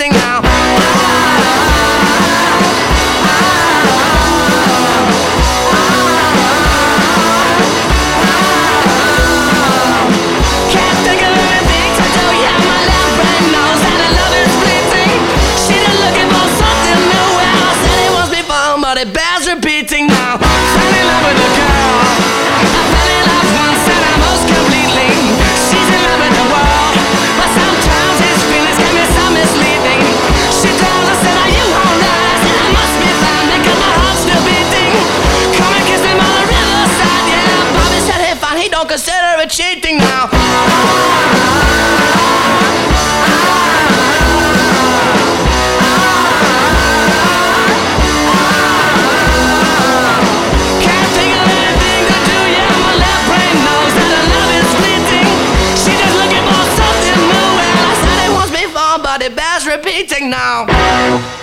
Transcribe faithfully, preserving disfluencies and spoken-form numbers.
repeating now. Can't think of anything to do, yeah, my left brain knows that her love is fleeting. She just looking for something new, well, I said it once before, but it bears repeating now. Fell in love with a girl, I fell in love once and I most completely. She's in love with the world, but sometimes his feelings can be so misleading. She tells us that you won't rise, and I must be fine because my heart's still beating. Come and kiss him on the riverside, yeah. Bobby said hey fine, he don't consider it cheating now. Can't think of anything to do, yeah, my left brain knows that her love is fleeting. She just looking for something new, well, I said it once before, but it bears repeating now.